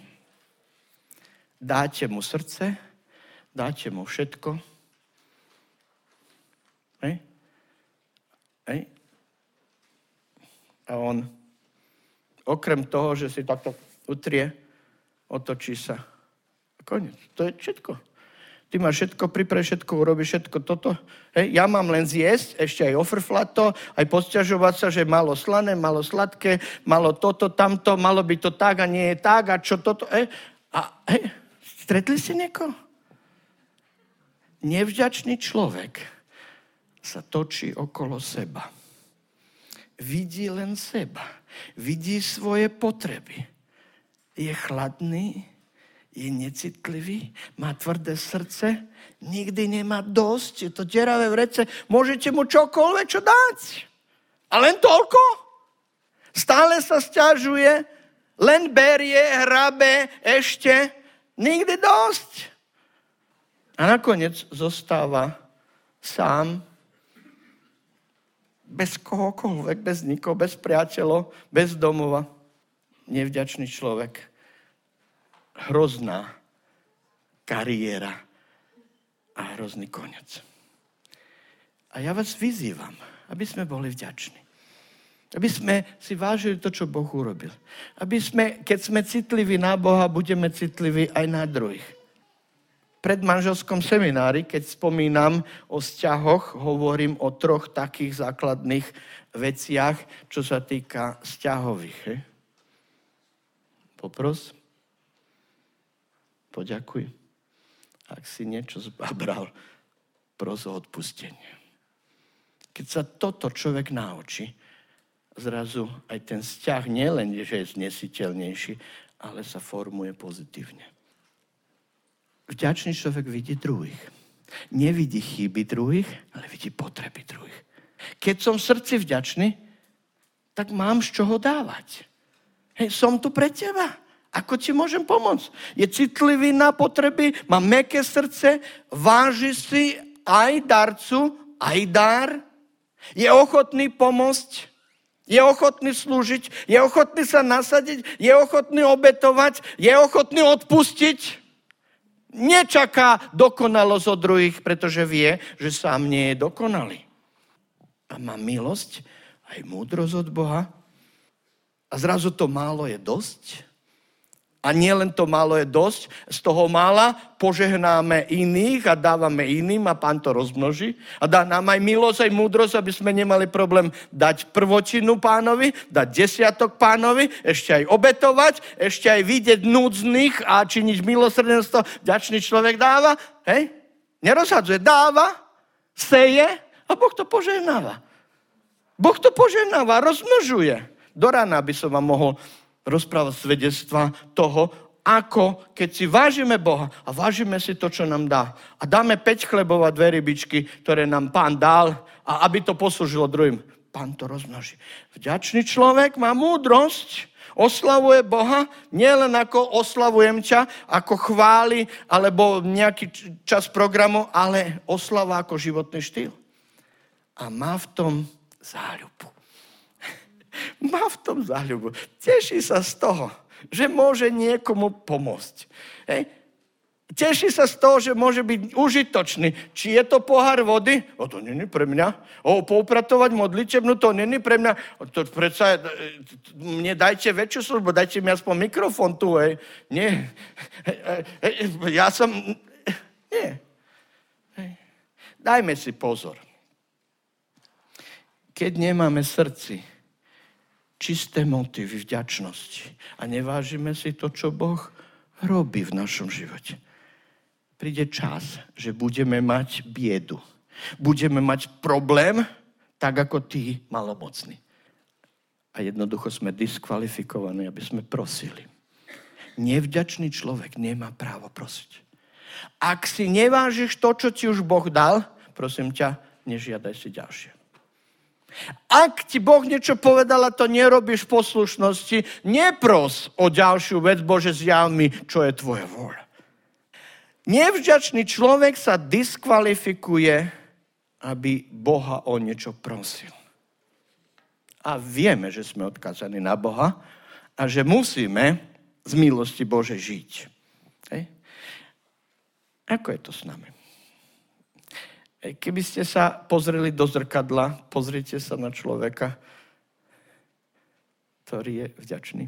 Dáte mu srdce, dáte mu všetko. Hej? Hej. A on, okrem toho, že si takto utrie, otočí sa. A koniec. To je všetko. Ty máš všetko, pripravíš všetko, urobíš všetko toto. Hej. Ja mám len zjesť, ešte aj ofrflať to, aj posťažovať sa, že malo slané, malo sladké, malo toto, tamto, malo by to tak a nie je tak a čo toto. A stretli ste niekoho? Nevďačný človek sa točí okolo seba. Vidí len seba. Vidí svoje potreby. Je chladný, je necitlivý, má tvrdé srdce, nikdy nemá dosť, je to deravé vrece, môžete mu čokoľvek čo dať. A len toľko? Stále sa sťažuje, len berie, hrabe, ešte, nikdy dosť. A nakoniec zostáva sám, bez kohokoľvek, bez nikoho, bez priateľov, bez domova. Nevďačný človek. Hrozná kariéra a hrozný koniec. A ja vás vyzývam, aby sme boli vďační. Aby sme si vážili to, čo Boh urobil. Aby sme, keď sme citliví na Boha, budeme citliví aj na druhých. Pred manželskom seminári, keď spomínam o vzťahoch, hovorím o 3 takých základných veciach, čo sa týka vzťahových. Popros, poďakuj. Ak si niečo zbabral, pros o odpustenie. Keď sa toto človek naučí, zrazu aj ten vzťah nielen, že je znesiteľnejší, ale sa formuje pozitívne. Vďačný človek vidí druhých. Nevidí chyby druhých, ale vidí potreby druhých. Keď som v srdci vďačný, tak mám z čoho dávať. Hej, som tu pre teba. Ako ti môžem pomôcť? Je citlivý na potreby, má mäkké srdce, váži si aj darcu, aj dar. Je ochotný pomôcť, je ochotný slúžiť, je ochotný sa nasadiť, je ochotný obetovať, je ochotný odpustiť. Nečaká dokonalosť od druhých, pretože vie, že sám nie je dokonalý. A má milosť, aj múdrosť od Boha. A zrazu to málo je dosť. A nie len to málo je dosť, z toho mála požehnáme iných a dávame iným a Pán to rozmnoží. A dá nám aj milosť, aj múdrosť, aby sme nemali problém dať prvotinu Pánovi, dať desiatok Pánovi, ešte aj obetovať, ešte aj vidieť núdznych a činiť milosrdenstvo. Vďačný človek dáva, hej? Nerozhadzuje, dáva, seje a Boh to požehnáva. Boh to požehnáva, rozmnožuje. Do rána by som vám mohol rozprávať svedectva toho, ako keď si vážime Boha a vážime si to, čo nám dá. A dáme 5 chlebov a 2 rybičky, ktoré nám Pán dal a aby to poslúžilo druhým. Pán to rozmnoží. Vďačný človek má múdrosť, oslavuje Boha, nielen ako oslavujem ťa, ako chváli, alebo nejaký čas programu, ale oslava ako životný štýl. A má v tom záľubu. Má v tom záľubu. Teší sa z toho, že môže niekomu pomôcť. Hej. Teší sa z toho, že môže byť užitočný. Či je to pohár vody? O, to není pre mňa. O, poupratovať modlitebnú? To není pre mňa. To predsa, mne dajte väčšiu službu, dajte mi aspoň mikrofón tu, hej. Nie. Ja som... Nie. Hej. Dajme si pozor. Keď nemáme srdci čisté motívy vďačnosti a nevážime si to, čo Boh robí v našom živote, príde čas, že budeme mať biedu. Budeme mať problém, tak ako tí malomocní. A jednoducho sme diskvalifikovaní, aby sme prosili. Nevďačný človek nemá právo prosiť. Ak si nevážiš to, čo ti už Boh dal, prosím ťa, nežiadaj si ďalšie. Ak ti Boh niečo povedal a to nerobíš v poslušnosti, nepros o ďalšiu vec, Bože, zjav mi, čo je tvoja vôľa. Nevďačný človek sa diskvalifikuje, aby Boha o niečo prosil. A vieme, že sme odkázaní na Boha a že musíme z milosti Božej žiť. Hej. Ako je to s nami? Keby ste sa pozreli do zrkadla, pozrite sa na človeka, ktorý je vďačný.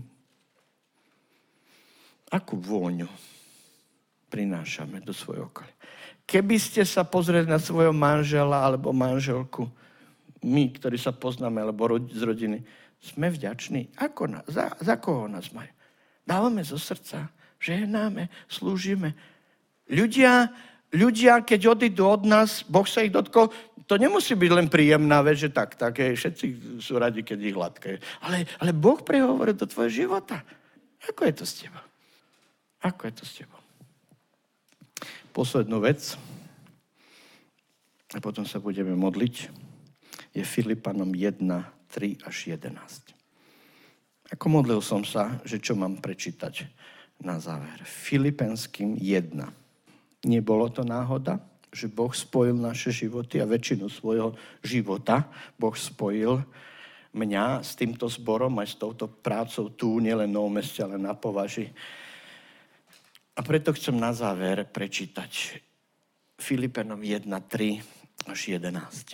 Akú vôňu prinášame do svojho okolia? Keby ste sa pozreli na svojho manžela alebo manželku, my, ktorí sa poznáme, alebo z rodiny, sme vďační. Za koho nás majú? Dávame zo srdca, žehnáme, slúžime. Ľudia, keď odídu od nás, Boh sa ich dotkol, to nemusí byť len príjemná vec, že tak, všetci sú radi, keď ich hladkajú. Ale Boh prehovorí do tvojho života. Ako je to s tebou? Ako je to s tebou? Poslednú vec, a potom sa budeme modliť, je Filipanom 1, 3 až 11. Ako modlil som sa, že čo mám prečítať na záver. Filipenským 1. Nebolo to náhoda, že Boh spojil naše životy a väčšinu svojho života Boh spojil mňa s týmto zborom aj s touto prácou tu, nielen v Novom Meste, ale na Považi. A preto chcem na záver prečítať Filipenom 1, 3 až 11.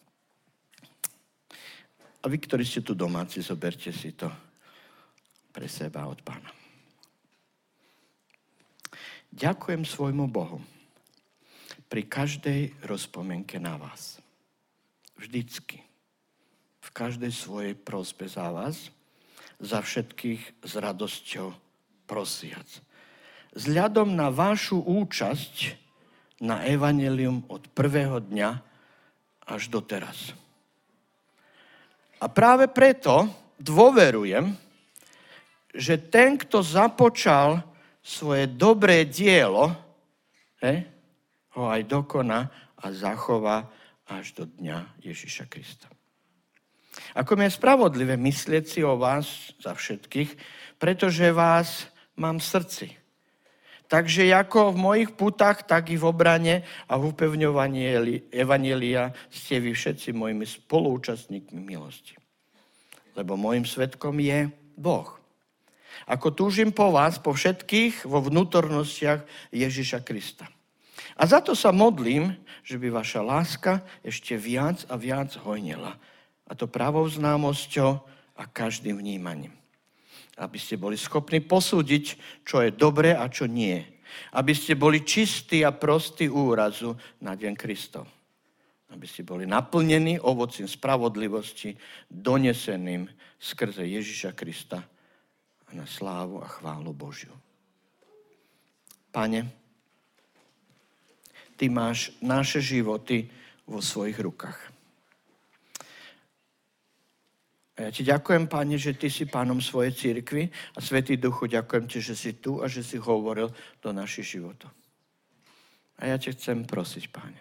A vy, ktorí ste tu domáci, zoberte si to pre seba od Pána. Ďakujem svojmu Bohu pri každej rozpomienke na vás. Vždycky. V každej svojej prosbe za vás, za všetkých s radosťou prosiac. Vzhľadom na vašu účasť na evanjelium od prvého dňa až doteraz. A práve preto dôverujem, že ten, kto započal svoje dobré dielo, ho aj dokoná a zachová až do dňa Ježiša Krista. Ako mi je spravodlivé myslieť si o vás za všetkých, pretože vás mám v srdci. Takže ako v mojich putách, tak i v obrane a v upevňovaní evanjelia ste vy všetci mojimi spoluúčastníkmi milosti. Lebo mojim svedkom je Boh. Ako túžim po vás, po všetkých vo vnútornostiach Ježiša Krista. A za to sa modlím, že by vaša láska ešte viac a viac hojnila. A to pravou známosťou a každým vnímaním. Aby ste boli schopní posúdiť, čo je dobré a čo nie. Aby ste boli čistí a prostí úrazu na deň Kristov. Aby ste boli naplnení ovocím spravodlivosti, doneseným skrze Ježiša Krista a na slávu a chválu Božiu. Pane, Ty máš naše životy vo svojich rukách. A ja Ti ďakujem, Pane, že Ty si pánom svojej cirkvi a Svätý Duchu, ďakujem Ti, že si tu a že si hovoril do našich životov. A ja Ťa chcem prosiť, Pane,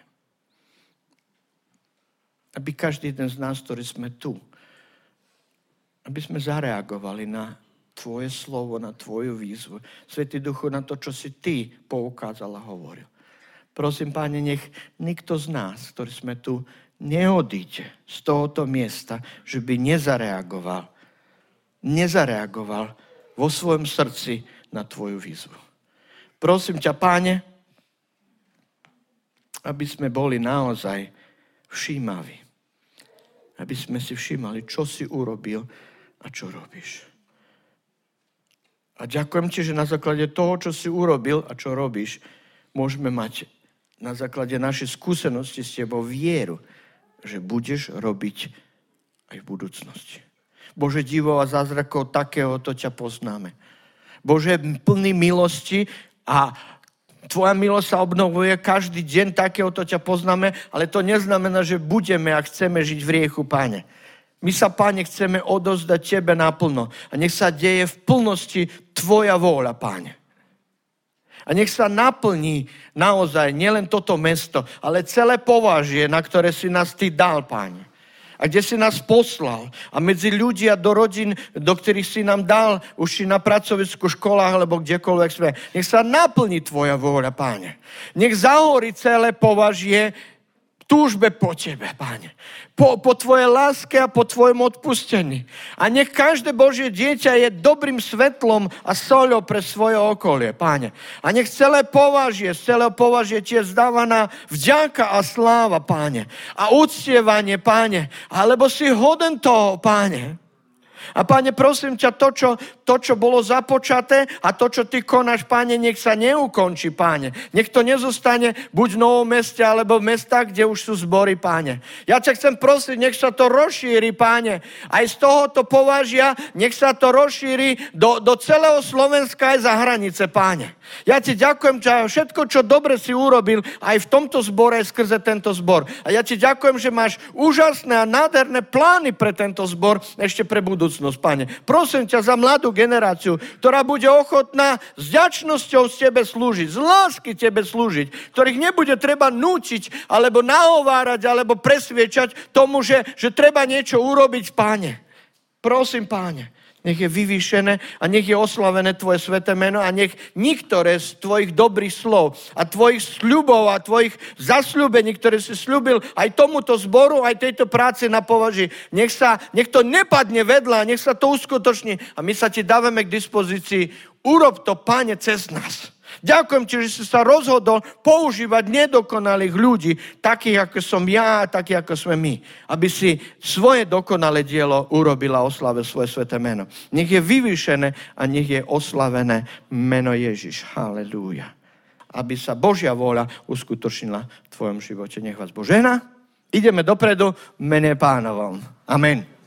aby každý jeden z nás, ktorý sme tu, aby sme zareagovali na Tvoje slovo, na Tvoju výzvu. Svätý Duchu, na to, čo si Ty poukázal a hovoril. Prosím, Pane, nech nikto z nás, ktorí sme tu, neodíde z tohoto miesta, že by nezareagoval vo svojom srdci na Tvoju výzvu. Prosím ťa, Pane, aby sme boli naozaj všímaví. Aby sme si všímali, čo si urobil a čo robíš. A ďakujem Ti, že na základe toho, čo si urobil a čo robíš, môžeme mať na základe našej skúsenosti s Tebou vieru, že budeš robiť aj v budúcnosti. Bože, divov a zázrakov takéhoto ťa poznáme. Bože, plný milosti a Tvoja milosť sa obnovuje každý deň, takéhoto ťa poznáme, ale to neznamená, že budeme a chceme žiť v hriechu, Pane. My sa, Pane, chceme odozdať Tebe naplno a nech sa deje v plnosti Tvoja vôľa, Pane. A nech sa naplní naozaj nielen toto mesto, ale celé považie, na ktoré si nás Ty dal, Pane. A kde si nás poslal. A medzi ľudia do rodín, do ktorých si nám dal, už si na pracovisku, školách, alebo kdekoľvek sme. Nech sa naplní Tvoja vôľa, Páne. Nech zahorí celé považie túžbe po Tebe, Páne. Po Tvojej láske a po Tvojom odpustení. A nech každé Božie dieťa je dobrým svetlom a soľou pre svoje okolie, Páne. A nech celé celého považie Ti je zdávaná vďaka a sláva, Páne. A uctievanie, Páne. Alebo si hoden toho, Páne. A Páne, prosím ťa, to, čo bolo započaté a to, čo Ty konáš, Páne, nech sa neukončí, Páne. Nech to nezostane buď v Novom Meste, alebo v mestách, kde už sú zbory, Páne. Ja ťa chcem prosiť, nech sa to rozšíri, Páne. Aj z tohoto považia, nech sa to rozšíri do celého Slovenska aj za hranice, Páne. Ja Ti ďakujem za všetko, čo dobre si urobil aj v tomto zbore, aj skrze tento zbor. A ja Ti ďakujem, že máš úžasné a nádherné plány pre tento zbor ešte pre budúcnosť, Pane. Prosím ťa za mladú generáciu, ktorá bude ochotná s vďačnosťou z Tebe slúžiť, z lásky Tebe slúžiť, ktorých nebude treba nútiť, alebo nahovárať, alebo presviečať tomu, že treba niečo urobiť, Páne. Prosím, Páne, nech je vyvýšené a nech je oslavené Tvoje sväté meno a nech niektoré z Tvojich dobrých slov a Tvojich sľubov a Tvojich zasľúbení, ktoré si sľúbil aj tomuto zboru, aj tejto práci na považi, nech to nepadne vedľa, nech sa to uskutoční a my sa Ti dávame k dispozícii. Urob to, Páne, cez nás. Ďakujem Ti, že si sa rozhodol používať nedokonalých ľudí, takých ako som ja, takých ako sme my, aby si svoje dokonalé dielo urobila a oslavil svoje sväté meno. Nech je vyvýšené a nech je oslavené meno Ježiš. Halelúja. Aby sa Božia vôľa uskutočnila v tvojom živote. Nech vás Boh žehná. Ideme dopredu v mene Pánovom. Amen.